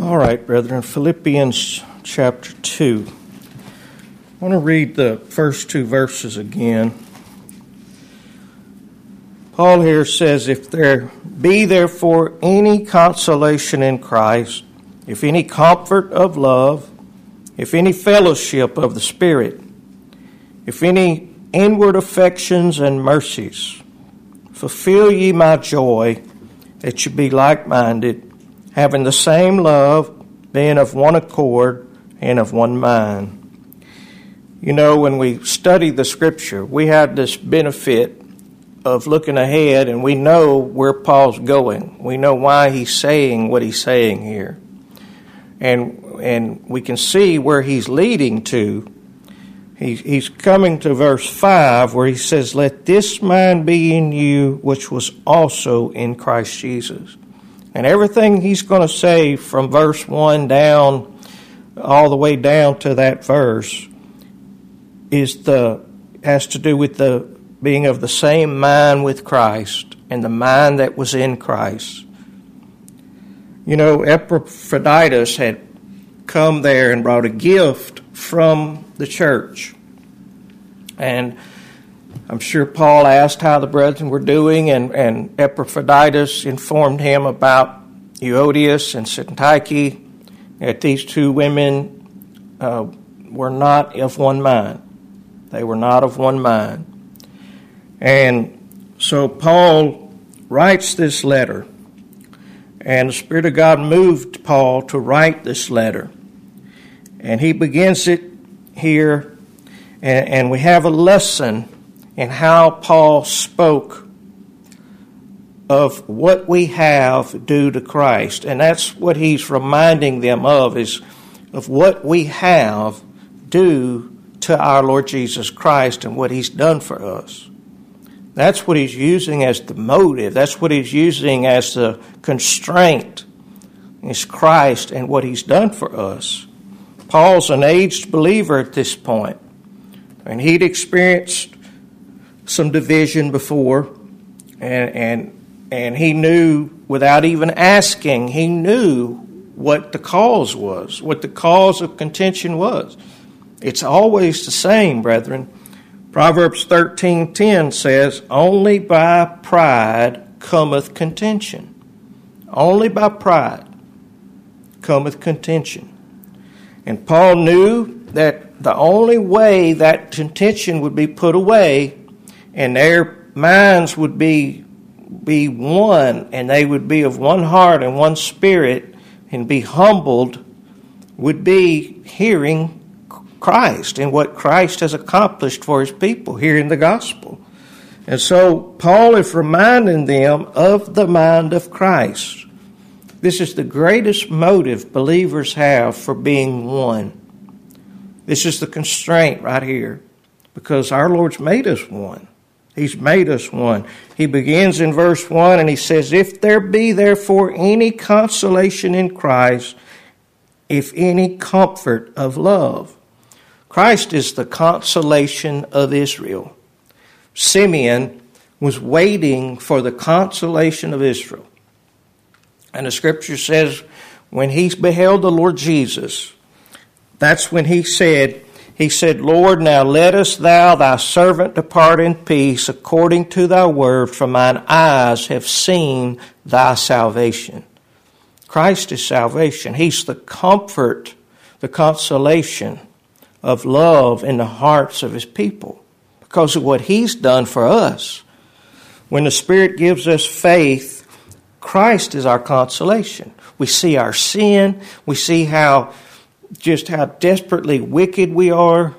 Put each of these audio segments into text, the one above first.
All right, brethren, Philippians chapter 2. I want to read the first two verses again. Paul here says, "If there be therefore any consolation in Christ, if any comfort of love, if any fellowship of the Spirit, if any inward affections and mercies, fulfill ye my joy, that ye be like-minded, having the same love, being of one accord and of one mind." You know, when we study the Scripture, we have this benefit of looking ahead, and we know where Paul's going. We know why he's saying what he's saying here. And we can see where he's leading to. He's coming to verse 5 where he says, "Let this mind be in you, which was also in Christ Jesus." And everything he's going to say from verse 1 down, all the way down to that verse, has to do with the being of the same mind with Christ and the mind that was in Christ. You know, Epaphroditus had come there and brought a gift from the church. And I'm sure Paul asked how the brethren were doing, and Epaphroditus informed him about Euodias and Syntyche, that these two women were not of one mind. They were not of one mind. And so Paul writes this letter, and the Spirit of God moved Paul to write this letter. And he begins it here, and we have a lesson in how Paul spoke of what we have due to Christ. And that's what he's reminding them of, is of what we have due to our Lord Jesus Christ and what he's done for us. That's what he's using as the motive. That's what he's using as the constraint, is Christ and what he's done for us. Paul's an aged believer at this point, and he'd experienced some division before, and he knew, without even asking, he knew what the cause was, what the cause of contention was. It's always the same, brethren. Proverbs 13:10 says, "Only by pride cometh contention." Only by pride cometh contention. And Paul knew that the only way that contention would be put away and their minds would be one, and they would be of one heart and one spirit and be humbled, would be hearing Christ and what Christ has accomplished for his people, hearing the gospel. And so Paul is reminding them of the mind of Christ. This is the greatest motive believers have for being one. This is the constraint right here, because our Lord's made us one. He's made us one. He begins in verse 1 and he says, "If there be therefore any consolation in Christ, if any comfort of love." Christ is the consolation of Israel. Simeon was waiting for the consolation of Israel. And the Scripture says when he beheld the Lord Jesus, that's when he said, "Lord, now lettest thou thy servant depart in peace according to thy word, for mine eyes have seen thy salvation." Christ is salvation. He's the comfort, the consolation of love in the hearts of his people because of what he's done for us. When the Spirit gives us faith, Christ is our consolation. We see our sin. We see how desperately wicked we are.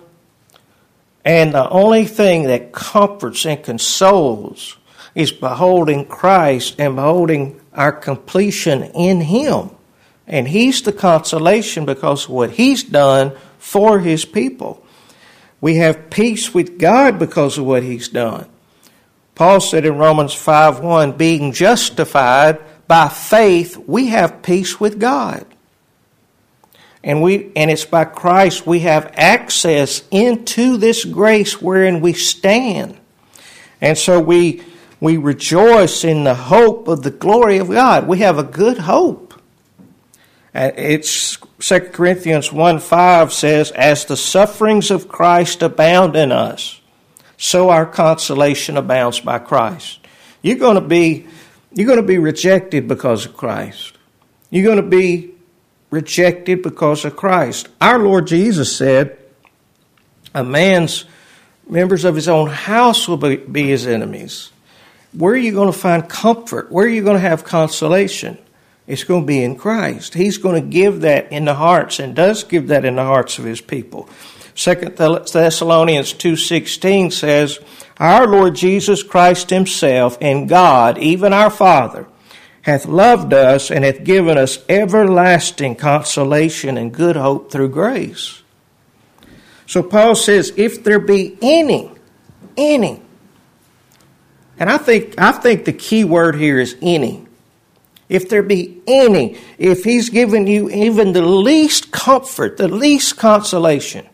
And the only thing that comforts and consoles is beholding Christ and beholding our completion in him. And he's the consolation because of what he's done for his people. We have peace with God because of what he's done. Paul said in Romans 5:1, "Being justified by faith, we have peace with God." And it's by Christ we have access into this grace wherein we stand. And so we rejoice in the hope of the glory of God. We have a good hope. It's 2 Corinthians 1:5 says, as the sufferings of Christ abound in us, so our consolation abounds by Christ. You're going to be rejected because of Christ. You're going to be rejected because of Christ. Our Lord Jesus said, a man's members of his own house will be his enemies. Where are you going to find comfort? Where are you going to have consolation? It's going to be in Christ. He's going to give that in the hearts, and does give that in the hearts of his people. 2 Thessalonians 2:16 says, our Lord Jesus Christ himself and God, even our Father, hath loved us and hath given us everlasting consolation and good hope through grace. So Paul says, if there be any, and I think the key word here is any. If there be any, if he's given you even the least comfort, the least consolation,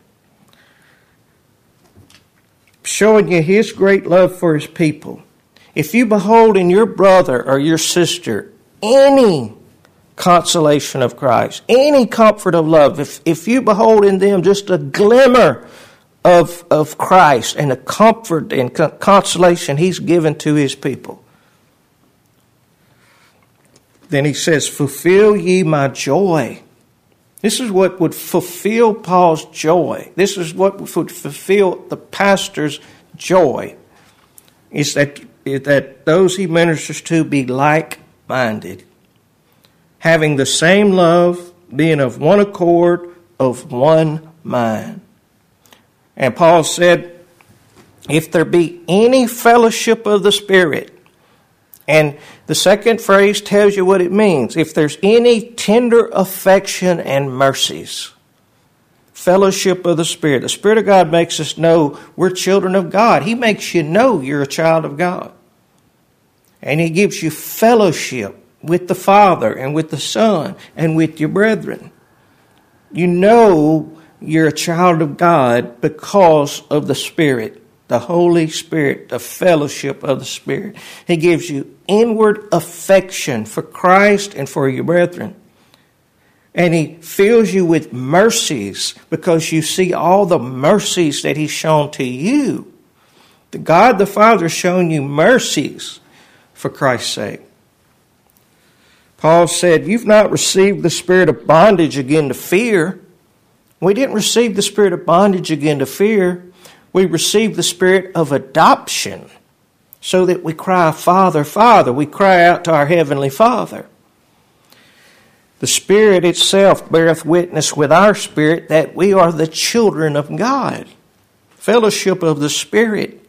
showing you his great love for his people, if you behold in your brother or your sister any consolation of Christ, any comfort of love, if you behold in them just a glimmer of Christ and the comfort and consolation he's given to his people, then he says, fulfill ye my joy. This is what would fulfill Paul's joy. This is what would fulfill the pastor's joy, is that those he ministers to be like-minded, having the same love, being of one accord, of one mind. And Paul said, if there be any fellowship of the Spirit, and the second phrase tells you what it means. If there's any tender affection and mercies, fellowship of the Spirit. The Spirit of God makes us know we're children of God. He makes you know you're a child of God. And He gives you fellowship with the Father and with the Son and with your brethren. You know you're a child of God because of the Spirit. The Holy Spirit, the fellowship of the Spirit. He gives you inward affection for Christ and for your brethren. And He fills you with mercies because you see all the mercies that He's shown to you. The God the Father has shown you mercies for Christ's sake. Paul said, you've not received the spirit of bondage again to fear. We didn't receive the spirit of bondage again to fear. We received the spirit of adoption so that we cry, Father, Father. We cry out to our Heavenly Father. The Spirit itself beareth witness with our spirit that we are the children of God. Fellowship of the Spirit.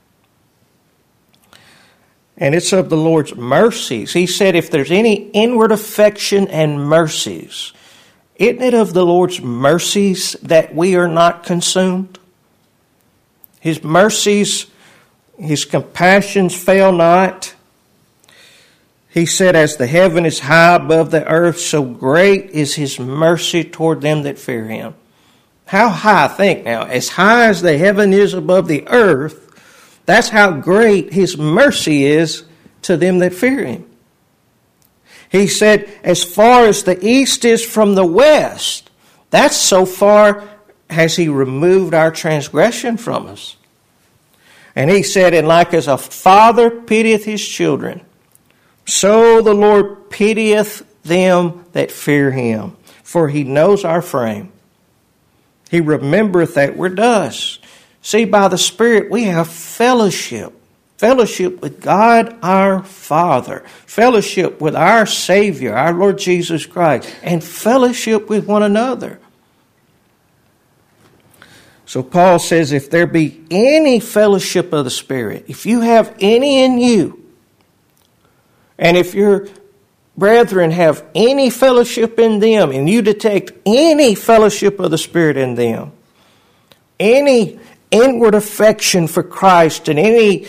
And it's of the Lord's mercies. He said if there's any inward affection and mercies, isn't it of the Lord's mercies that we are not consumed? His mercies, His compassions fail not. He said, as the heaven is high above the earth, so great is His mercy toward them that fear Him. How high? Think now. As high as the heaven is above the earth, that's how great His mercy is to them that fear Him. He said, as far as the east is from the west, that's so far has He removed our transgression from us. And He said, and like as a father pitieth his children, so the Lord pitieth them that fear Him. For He knows our frame. He remembereth that we're dust. See, by the Spirit we have fellowship. Fellowship with God our Father. Fellowship with our Savior, our Lord Jesus Christ. And fellowship with one another. So Paul says, if there be any fellowship of the Spirit, if you have any in you, and if your brethren have any fellowship in them, and you detect any fellowship of the Spirit in them, any inward affection for Christ, and any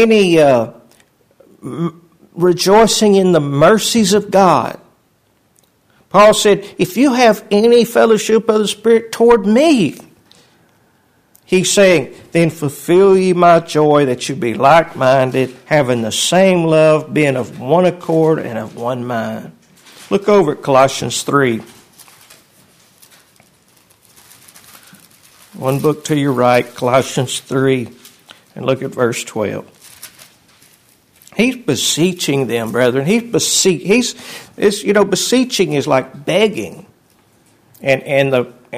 rejoicing in the mercies of God, Paul said, if you have any fellowship of the Spirit toward me, He's saying, then fulfill ye my joy that you be like-minded, having the same love, being of one accord and of one mind. Look over at Colossians 3. One book to your right, Colossians 3, and look at verse 12. He's beseeching them, brethren. Beseeching is like begging, and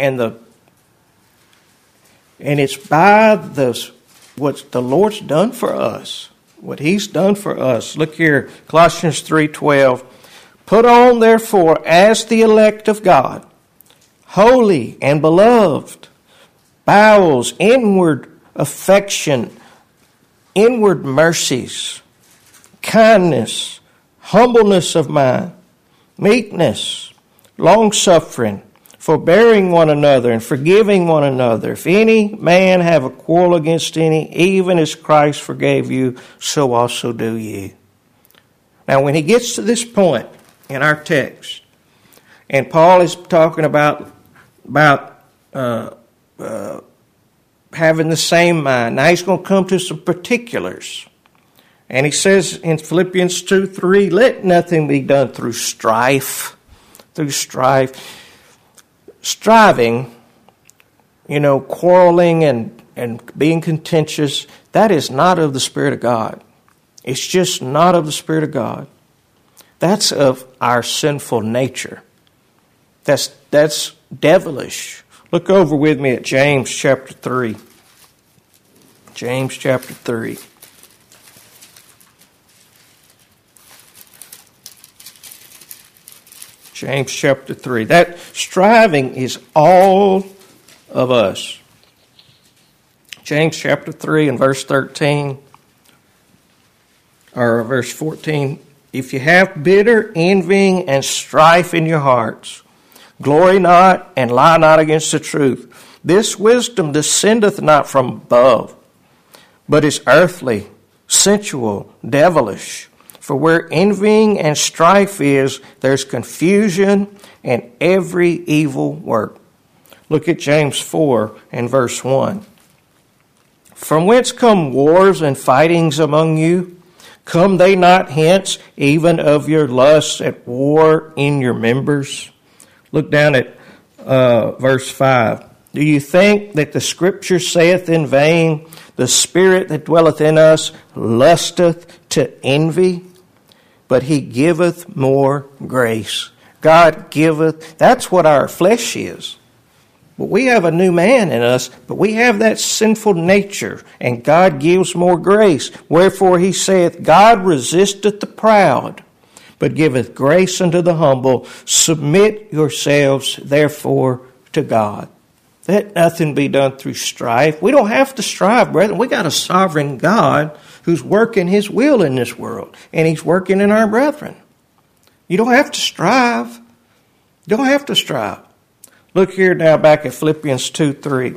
it's by what the Lord's done for us, what He's done for us. Look here, Colossians 3:12. Put on, therefore, as the elect of God, holy and beloved, bowels, inward affection, inward mercies, kindness, humbleness of mind, meekness, long-suffering, forbearing one another and forgiving one another. If any man have a quarrel against any, even as Christ forgave you, so also do ye. Now, when he gets to this point in our text, and Paul is talking about having the same mind. Now he's going to come to some particulars. And he says in Philippians 2:3, let nothing be done through strife. Striving, quarreling and being contentious, that is not of the Spirit of God. It's just not of the Spirit of God. That's of our sinful nature. That's devilish. Look over with me at James chapter 3. James chapter 3. James chapter 3. That striving is all of us. James chapter 3 and verse 13, or verse 14. If you have bitter envying and strife in your hearts, glory not and lie not against the truth. This wisdom descendeth not from above, but is earthly, sensual, devilish. For where envying and strife is, there's confusion and every evil work. Look at James 4 and verse 1. From whence come wars and fightings among you? Come they not hence, even of your lusts at war in your members? Look down at verse 5. Do you think that the Scripture saith in vain, the Spirit that dwelleth in us lusteth to envy? But He giveth more grace. God giveth. That's what our flesh is. But we have a new man in us, but we have that sinful nature, and God gives more grace. Wherefore He saith, God resisteth the proud, but giveth grace unto the humble. Submit yourselves, therefore, to God. Let nothing be done through strife. We don't have to strive, brethren. We got a sovereign God who's working His will in this world, and He's working in our brethren. You don't have to strive. You don't have to strive. Look here now back at Philippians 2:3.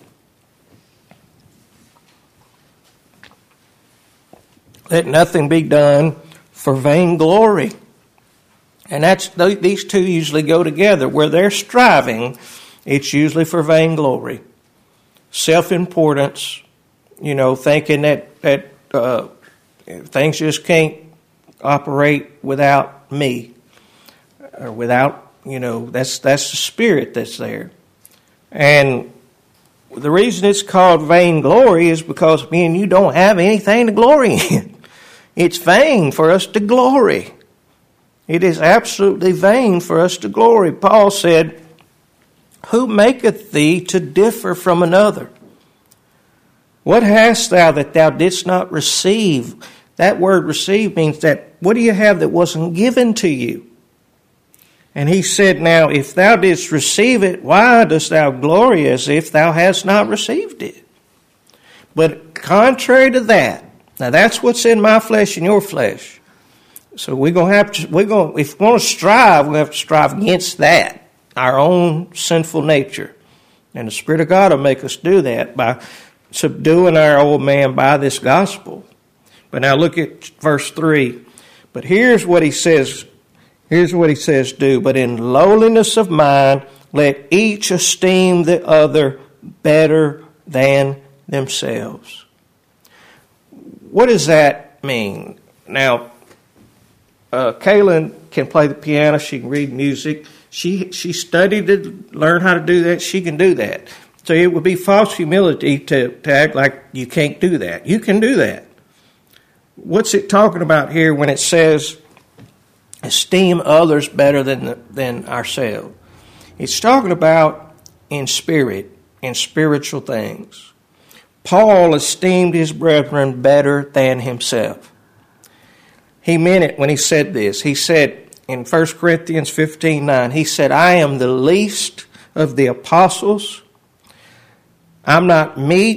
Let nothing be done for vainglory. And these two usually go together. Where they're striving, it's usually for vainglory. Self-importance, thinking that things just can't operate without me, or without, that's the spirit that's there. And the reason it's called vainglory is because me and you don't have anything to glory in. It's vain for us to glory. It is absolutely vain for us to glory. Paul said, who maketh thee to differ from another? What hast thou that thou didst not receive? That word receive means that what do you have that wasn't given to you? And he said, now, if thou didst receive it, why dost thou glory as if thou hast not received it? But contrary to that, now that's what's in my flesh and your flesh. So if we want to strive, we have to strive against that, our own sinful nature. And the Spirit of God will make us do that by subduing our old man by this gospel. But now look at verse 3. But here's what he says. Here's what he says do. But in lowliness of mind, let each esteem the other better than themselves. What does that mean? Now, Kaylin can play the piano. She can read music. She studied to learn how to do that. She can do that. So it would be false humility to act like you can't do that. You can do that. What's it talking about here when it says esteem others better than ourselves? It's talking about in spirit, in spiritual things. Paul esteemed his brethren better than himself. He meant it when he said this. He said in 1 Corinthians 15:9, he said, I am the least of the apostles. I'm not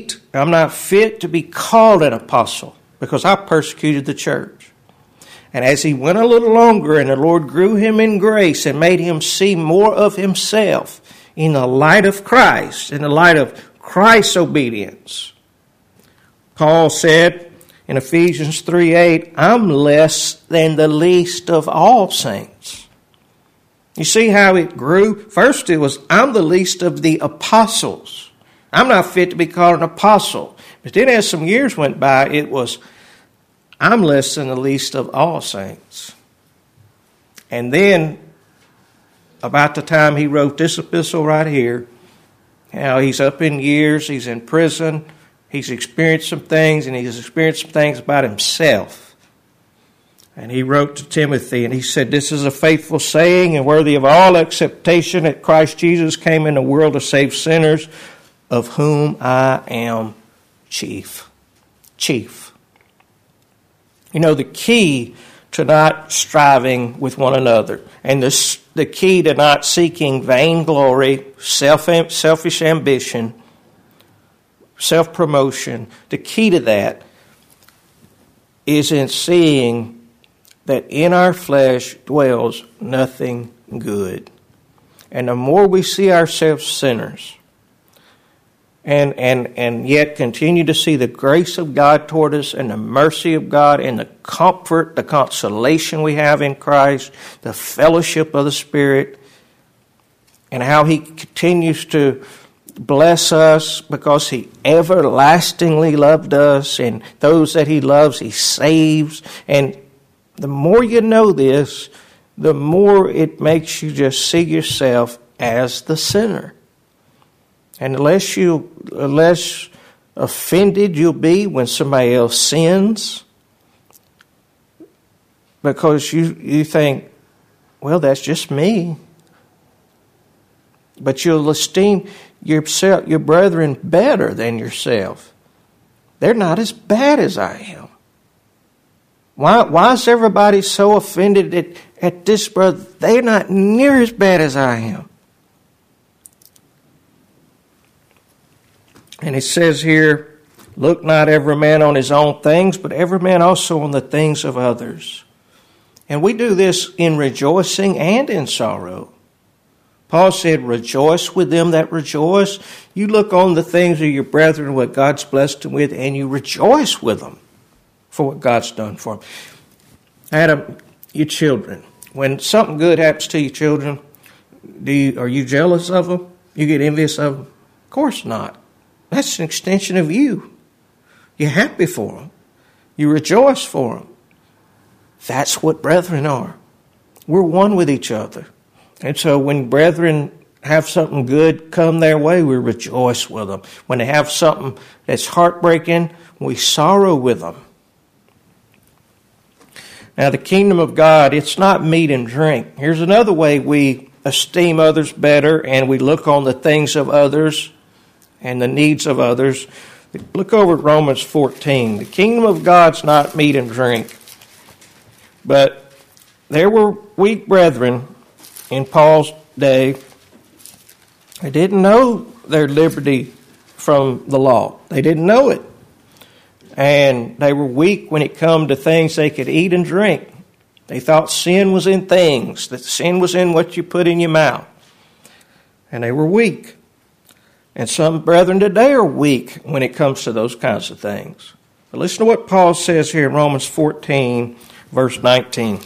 fit to be called an apostle because I persecuted the church. And as he went a little longer and the Lord grew him in grace and made him see more of himself in the light of Christ, in the light of Christ's obedience, Paul said in Ephesians 3:8, I'm less than the least of all saints. You see how it grew? First it was, I'm the least of the apostles. I'm not fit to be called an apostle. But then as some years went by, it was, I'm less than the least of all saints. And then, about the time he wrote this epistle right here, how he's up in years, he's in prison, he's experienced some things, and he's experienced some things about himself. And he wrote to Timothy, and he said, this is a faithful saying and worthy of all acceptation that Christ Jesus came in the world to save sinners, of whom I am chief. Chief. You know, the key to not striving with one another, and the key to not seeking vainglory, selfish ambition, self-promotion, the key to that is in seeing that in our flesh dwells nothing good. And the more we see ourselves sinners, and yet continue to see the grace of God toward us and the mercy of God and the comfort, the consolation we have in Christ, the fellowship of the Spirit, and how He continues to bless us because He everlastingly loved us, and those that He loves He saves. And the more you know this, the more it makes you just see yourself as the sinner. And less offended you'll be when somebody else sins, because you think, well, that's just me. But you'll esteem yourself, your brethren better than yourself. They're not as bad as I am. Why is everybody so offended at this brother? They're not near as bad as I am. And it says here, look not every man on his own things, but every man also on the things of others. And we do this in rejoicing and in sorrow. Paul said, rejoice with them that rejoice. You look on the things of your brethren, what God's blessed them with, and you rejoice with them for what God's done for them. Adam, your children, when something good happens to your children, are you jealous of them? You get envious of them? Of course not. That's an extension of you. You're happy for them. You rejoice for them. That's what brethren are. We're one with each other. And so when brethren have something good come their way, we rejoice with them. When they have something that's heartbreaking, we sorrow with them. Now, the kingdom of God, it's not meat and drink. Here's another way we esteem others better and we look on the things of others and the needs of others. Look over at Romans 14. The kingdom of God's not meat and drink. But there were weak brethren in Paul's day. They didn't know their liberty from the law. They didn't know it. And they were weak when it come to things they could eat and drink. They thought sin was in things, that sin was in what you put in your mouth. And they were weak. And some brethren today are weak when it comes to those kinds of things. But listen to what Paul says here in Romans 14, verse 19.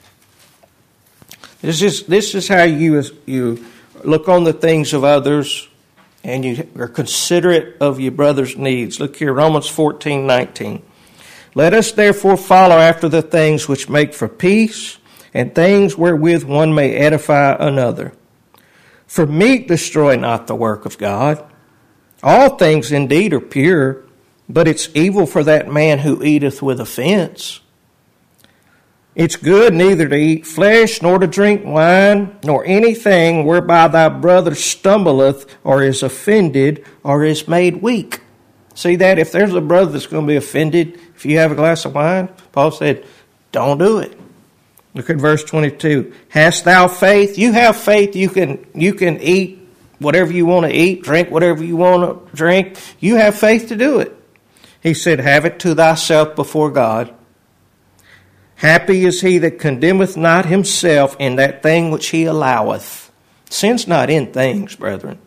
This is how you look on the things of others and you are considerate of your brother's needs. Look here, Romans 14, 19. Let us therefore follow after the things which make for peace and things wherewith one may edify another. For meat destroy not the work of God. All things indeed are pure, but it's evil for that man who eateth with offense. It's good neither to eat flesh, nor to drink wine, nor anything whereby thy brother stumbleth, or is offended, or is made weak. See that? If there's a brother that's going to be offended, if you have a glass of wine, Paul said, don't do it. Look at verse 22. Hast thou faith? You have faith. You can eat whatever you want to eat, drink whatever you want to drink. You have faith to do it. He said, have it to thyself before God. Happy is he that condemneth not himself in that thing which he alloweth. Sin's not in things, brethren.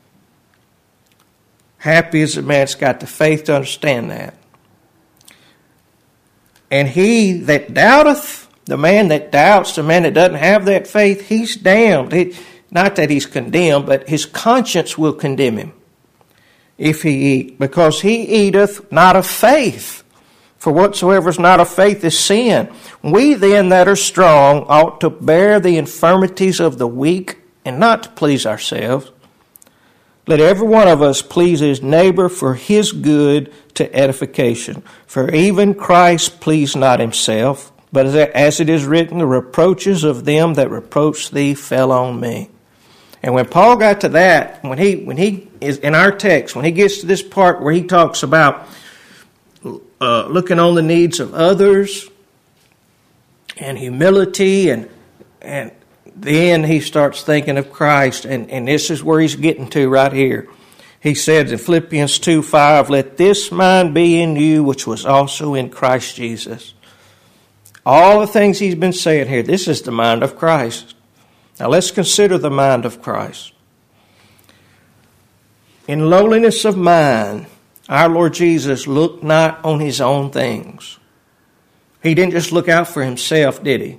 Happy is the man that's got the faith to understand that. And he that doubteth, the man that doubts, the man that doesn't have that faith, he's damned. Not that he's condemned, but his conscience will condemn him if he eat, because he eateth not of faith. For whatsoever is not of faith is sin. We then that are strong ought to bear the infirmities of the weak and not to please ourselves. Let every one of us please his neighbor for his good to edification. For even Christ pleased not himself, but as it is written, the reproaches of them that reproach thee fell on me. And when Paul got to that, when he is in our text, when he gets to this part where he talks about looking on the needs of others and humility, and then he starts thinking of Christ, and this is where he's getting to right here. He says in Philippians 2:5, let this mind be in you which was also in Christ Jesus. All the things he's been saying here, this is the mind of Christ. Now let's consider the mind of Christ. In lowliness of mind, our Lord Jesus looked not on his own things. He didn't just look out for himself, did he?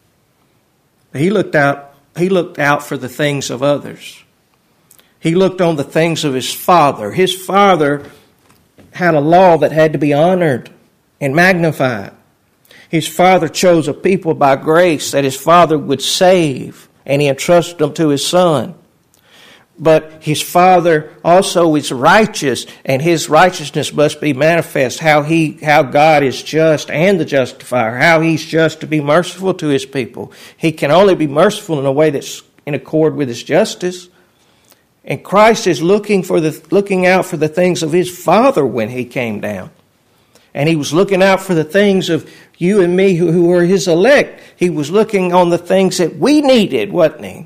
He looked out for the things of others. He looked on the things of his Father. His Father had a law that had to be honored and magnified. His Father chose a people by grace that his Father would save, and he entrusted them to his Son. But his Father also is righteous, and his righteousness must be manifest. How God is just and the justifier. How he's just to be merciful to his people. He can only be merciful in a way that's in accord with his justice. And Christ is looking out for the things of his Father when he came down. And he was looking out for the things of you and me who were his elect. He was looking on the things that we needed, wasn't he?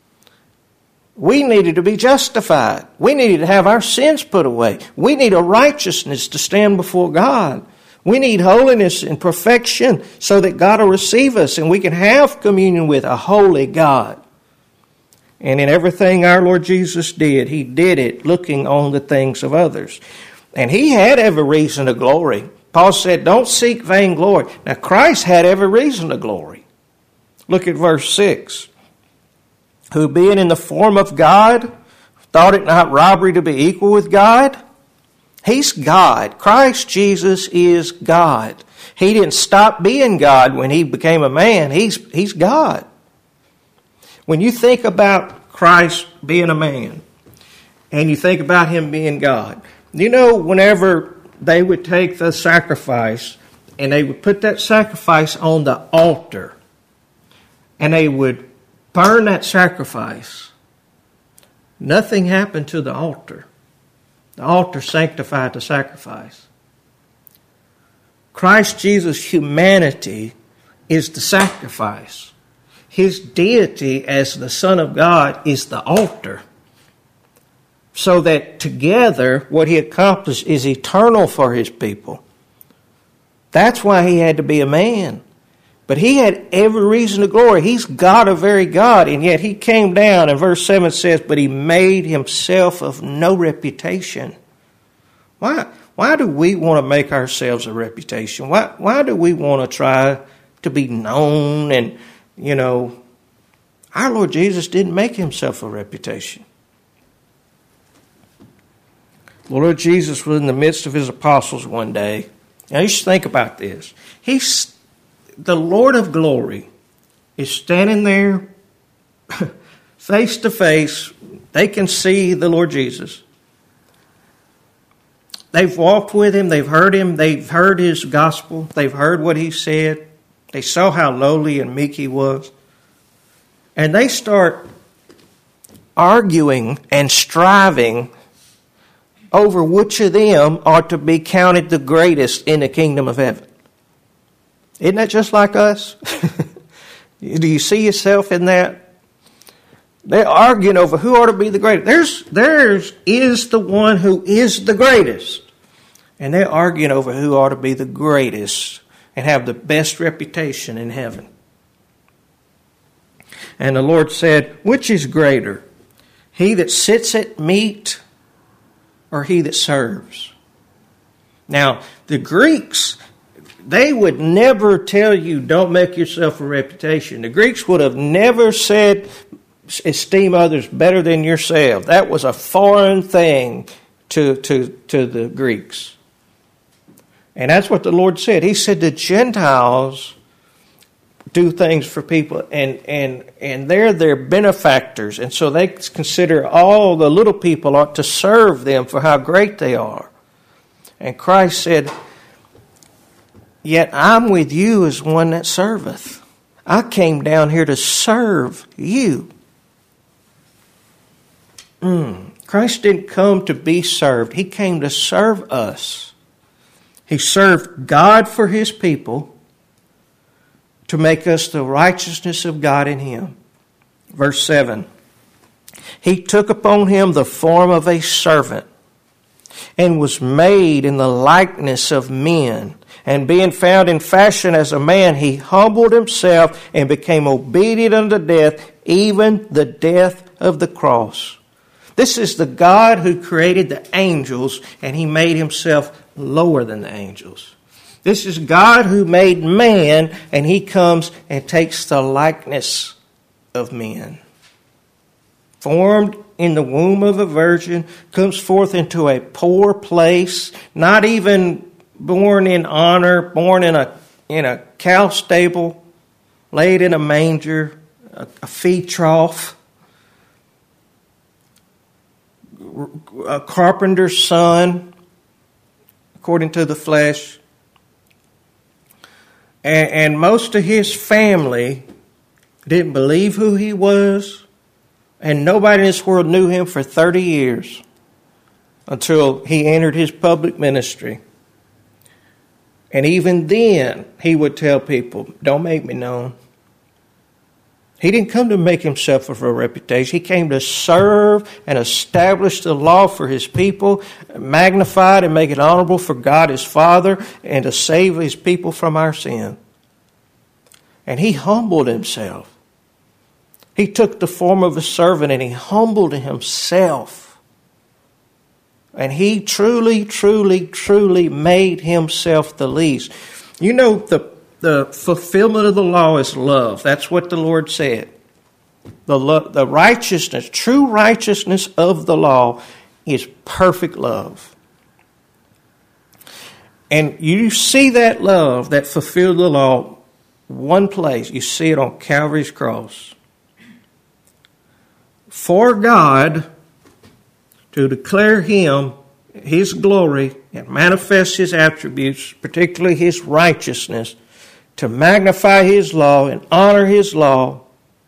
We needed to be justified. We needed to have our sins put away. We need a righteousness to stand before God. We need holiness and perfection so that God will receive us and we can have communion with a holy God. And in everything our Lord Jesus did, he did it looking on the things of others. And he had every reason to glory. Paul said, don't seek vainglory. Now Christ had every reason to glory. Look at verse 6. Who being in the form of God, thought it not robbery to be equal with God. He's God. Christ Jesus is God. He didn't stop being God when he became a man. He's God. When you think about Christ being a man, and you think about him being God, you know, whenever they would take the sacrifice, and they would put that sacrifice on the altar, and they would burn that sacrifice, nothing happened to the altar. The altar sanctified the sacrifice. Christ Jesus' humanity is the sacrifice. His deity as the Son of God is the altar. So that together what he accomplished is eternal for his people. That's why he had to be a man. But he had every reason to glory. He's God, a very God, and yet he came down, and verse 7 says, but he made himself of no reputation. Why do we want to make ourselves a reputation? Why do we want to try to be known? And, you know, our Lord Jesus didn't make himself a reputation. The Lord Jesus was in the midst of his apostles one day. Now you should think about this. He's the Lord of glory, is standing there face to face. They can see the Lord Jesus. They've walked with him. They've heard him. They've heard his gospel. They've heard what he said. They saw how lowly and meek he was. And they start arguing and striving over which of them are to be counted the greatest in the kingdom of heaven. Isn't that just like us? Do you see yourself in that? They're arguing over who ought to be the greatest. Theirs is the one who is the greatest. And they're arguing over who ought to be the greatest and have the best reputation in heaven. And the Lord said, which is greater? He that sits at meat or he that serves? Now, the Greeks, they would never tell you, don't make yourself a reputation. The Greeks would have never said, esteem others better than yourself. That was a foreign thing to the Greeks. And that's what the Lord said. He said the Gentiles do things for people, and they're their benefactors. And so they consider all the little people ought to serve them for how great they are. And Christ said, yet I'm with you as one that serveth. I came down here to serve you. Christ didn't come to be served. He came to serve us. He served God for his people to make us the righteousness of God in him. Verse 7. He took upon him the form of a servant and was made in the likeness of men. And being found in fashion as a man, he humbled himself and became obedient unto death, even the death of the cross. This is the God who created the angels, and he made himself lower than the angels. This is God who made man, and he comes and takes the likeness of men. Formed in the womb of a virgin, comes forth into a poor place, not even born in honor, born in a cow stable, laid in a manger, a feed trough, a carpenter's son, according to the flesh. And most of his family didn't believe who he was, and nobody in this world knew him for 30 years until he entered his public ministry. And even then, he would tell people, don't make me known. He didn't come to make himself for a reputation. He came to serve and establish the law for his people, magnify it and make it honorable for God his Father, and to save his people from our sin. And he humbled himself. He took the form of a servant and he humbled himself. And he truly, truly, truly made himself the least. You know, the fulfillment of the law is love. That's what the Lord said. The righteousness, true righteousness of the law is perfect love. And you see that love that fulfilled the law one place. You see it on Calvary's cross. For God to declare him, his glory, and manifest his attributes, particularly his righteousness, to magnify his law and honor his law,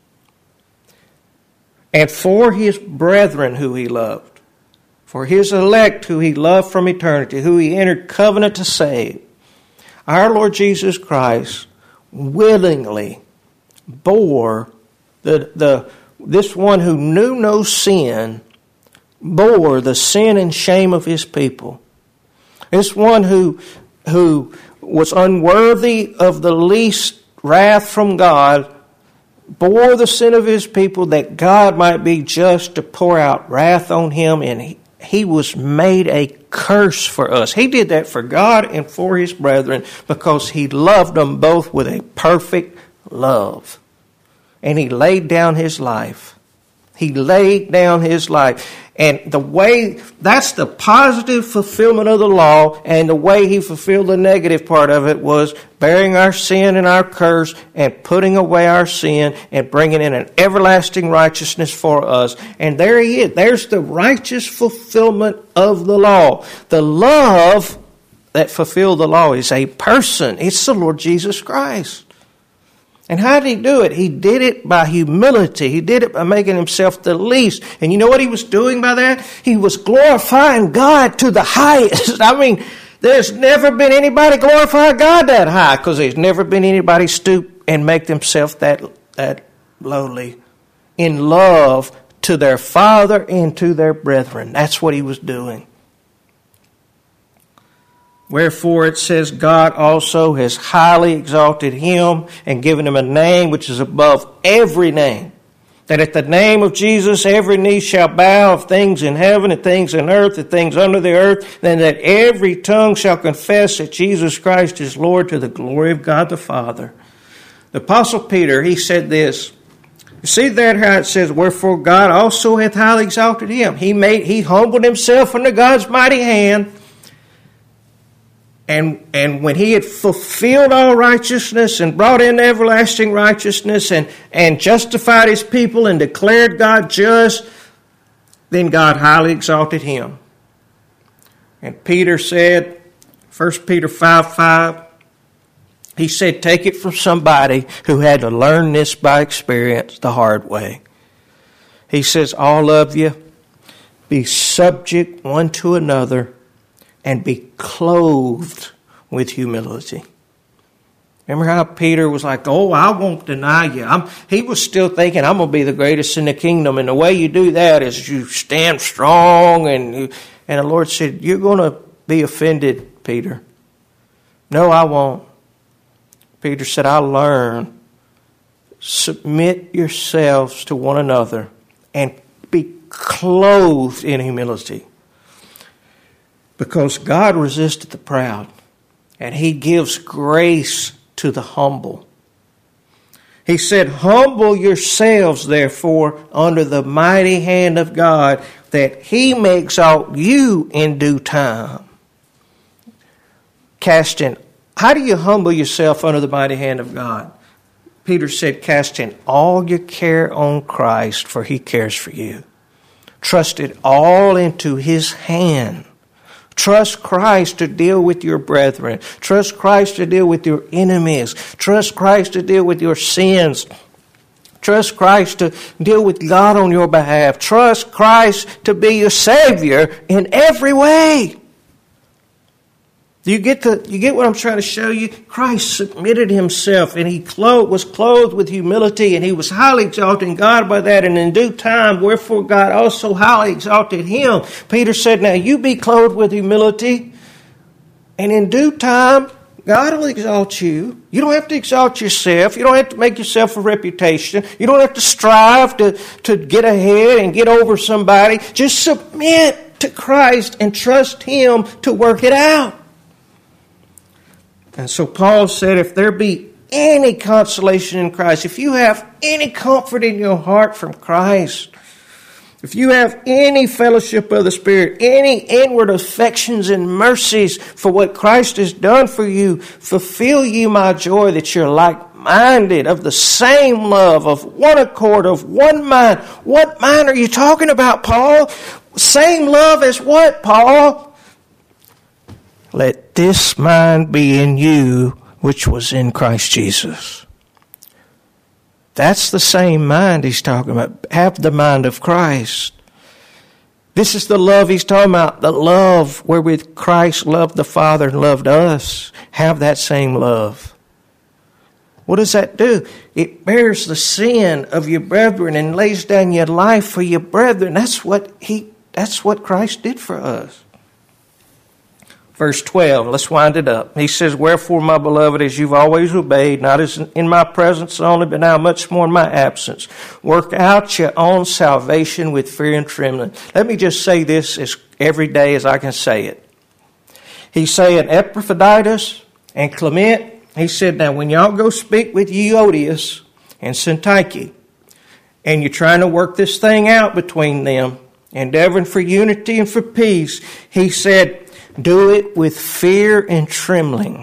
and for his brethren who he loved, for his elect who he loved from eternity, who he entered covenant to save, our Lord Jesus Christ willingly bore this one who knew no sin, bore the sin and shame of his people. This one who was unworthy of the least wrath from God, bore the sin of his people that God might be just to pour out wrath on him, and he was made a curse for us. He did that for God and for his brethren because he loved them both with a perfect love. And he laid down his life. He laid down his life. And the way, that's the positive fulfillment of the law, and the way he fulfilled the negative part of it was bearing our sin and our curse and putting away our sin and bringing in an everlasting righteousness for us. And there he is. There's the righteous fulfillment of the law. The love that fulfilled the law is a person. It's the Lord Jesus Christ. And how did he do it? He did it by humility. He did it by making himself the least. And you know what he was doing by that? He was glorifying God to the highest. I mean, there's never been anybody glorify God that high, because there's never been anybody stoop and make themselves that lowly in love to their Father and to their brethren. That's what he was doing. Wherefore it says, God also has highly exalted him and given him a name which is above every name, that at the name of Jesus every knee shall bow, of things in heaven and things in earth and things under the earth, and that every tongue shall confess that Jesus Christ is Lord, to the glory of God the Father. The Apostle Peter, he said this. You see there how it says, wherefore God also hath highly exalted him. He humbled himself under God's mighty hand. And when he had fulfilled all righteousness and brought in everlasting righteousness and justified his people and declared God just, then God highly exalted him. And Peter said, 1 Peter 5:5, he said, take it from somebody who had to learn this by experience the hard way. He says, all of you, be subject one to another, and be clothed with humility. Remember how Peter was like, oh, I won't deny you. He was still thinking, I'm going to be the greatest in the kingdom. And the way you do that is you stand strong. And the Lord said, you're going to be offended, Peter. No, I won't. Peter said, I'll learn. Submit yourselves to one another and be clothed in humility. Because God resisteth the proud, and he gives grace to the humble. He said, humble yourselves, therefore, under the mighty hand of God, that he may exalt you in due time. How do you humble yourself under the mighty hand of God? Peter said, casting all your care on Christ, for he cares for you. Trust it all into his hand. Trust Christ to deal with your brethren. Trust Christ to deal with your enemies. Trust Christ to deal with your sins. Trust Christ to deal with God on your behalf. Trust Christ to be your Savior in every way. You get what I'm trying to show you? Christ submitted himself, and he was clothed with humility, and he was highly exalting God by that. And in due time, wherefore God also highly exalted him. Peter said, now you be clothed with humility, and in due time, God will exalt you. You don't have to exalt yourself. You don't have to make yourself a reputation. You don't have to strive to get ahead and get over somebody. Just submit to Christ and trust him to work it out. And so Paul said, if there be any consolation in Christ, if you have any comfort in your heart from Christ, if you have any fellowship of the Spirit, any inward affections and mercies for what Christ has done for you, fulfill you my joy, that you're like-minded, of the same love, of one accord, of one mind. What mind are you talking about, Paul? Same love as what, Paul? Let this mind be in you, which was in Christ Jesus. That's the same mind he's talking about. Have the mind of Christ. This is the love he's talking about. The love wherewith Christ loved the Father and loved us. Have that same love. What does that do? It bears the sin of your brethren and lays down your life for your brethren. That's what Christ did for us. Verse 12, let's wind it up. He says, wherefore, my beloved, as you've always obeyed, not as in my presence only, but now much more in my absence, work out your own salvation with fear and trembling. Let me just say this as every day as I can say it. He's saying, Epaphroditus and Clement, he said, now when y'all go speak with Euodias and Syntyche, and you're trying to work this thing out between them, endeavoring for unity and for peace, he said, do it with fear and trembling.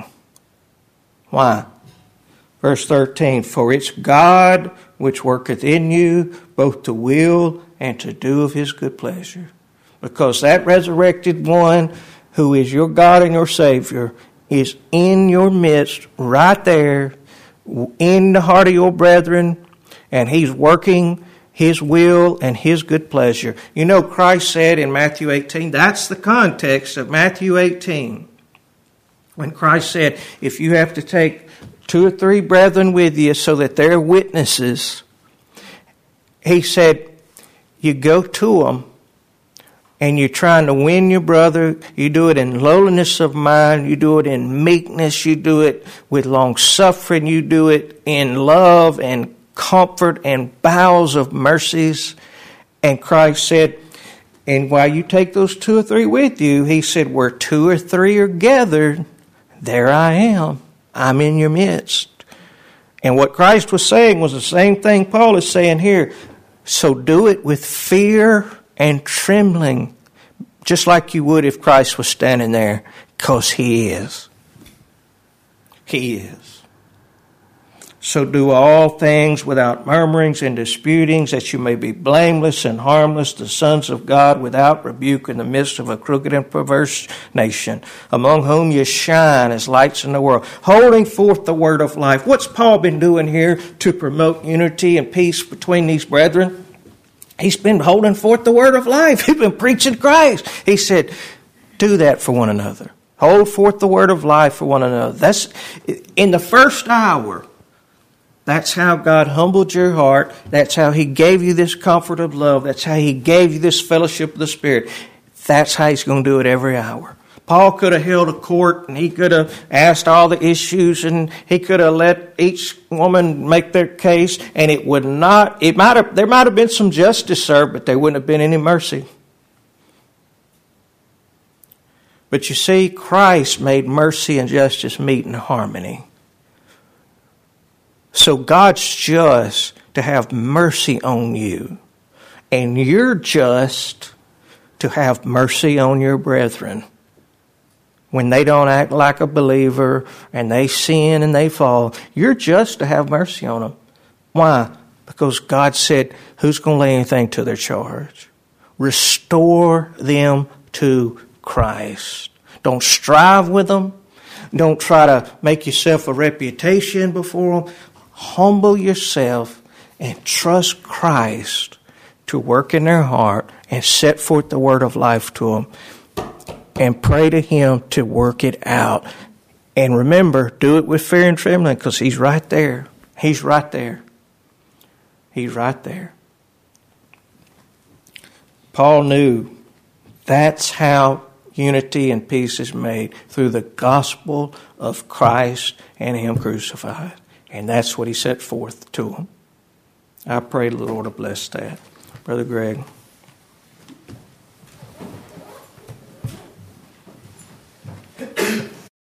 Why? Verse 13, for it's God which worketh in you both to will and to do of his good pleasure. Because that resurrected one who is your God and your Savior is in your midst right there in the heart of your brethren, and he's working his will and his good pleasure. You know, Christ said in Matthew 18, that's the context of Matthew 18. When Christ said, if you have to take 2 or 3 brethren with you so that they're witnesses, he said, you go to them and you're trying to win your brother. You do it in lowliness of mind. You do it in meekness. You do it with long suffering. You do it in love and comfort and bowels of mercies. And Christ said, and while you take those 2 or 3 with you, he said, where 2 or 3 are gathered, there I am. I'm in your midst. And what Christ was saying was the same thing Paul is saying here. So do it with fear and trembling, just like you would if Christ was standing there, because he is. He is. So do all things without murmurings and disputings, that you may be blameless and harmless, the sons of God, without rebuke in the midst of a crooked and perverse nation, among whom you shine as lights in the world, holding forth the word of life. What's Paul been doing here to promote unity and peace between these brethren? He's been holding forth the word of life. He's been preaching Christ. He said, do that for one another. Hold forth the word of life for one another. That's in the first hour. That's how God humbled your heart. That's how he gave you this comfort of love. That's how he gave you this fellowship of the Spirit. That's how he's going to do it every hour. Paul could have held a court and he could have asked all the issues and he could have let each woman make their case, and there might have been some justice served, but there wouldn't have been any mercy. But you see, Christ made mercy and justice meet in harmony. So God's just to have mercy on you, and you're just to have mercy on your brethren. When they don't act like a believer and they sin and they fall, you're just to have mercy on them. Why? Because God said, who's going to lay anything to their charge? Restore them to Christ. Don't strive with them. Don't try to make yourself a reputation before them. Humble yourself and trust Christ to work in their heart and set forth the word of life to them. And pray to him to work it out. And remember, do it with fear and trembling, because he's right there. He's right there. He's right there. Paul knew that's how unity and peace is made, through the gospel of Christ and him crucified. And that's what he set forth to them. I pray the Lord to bless that. Brother Greg.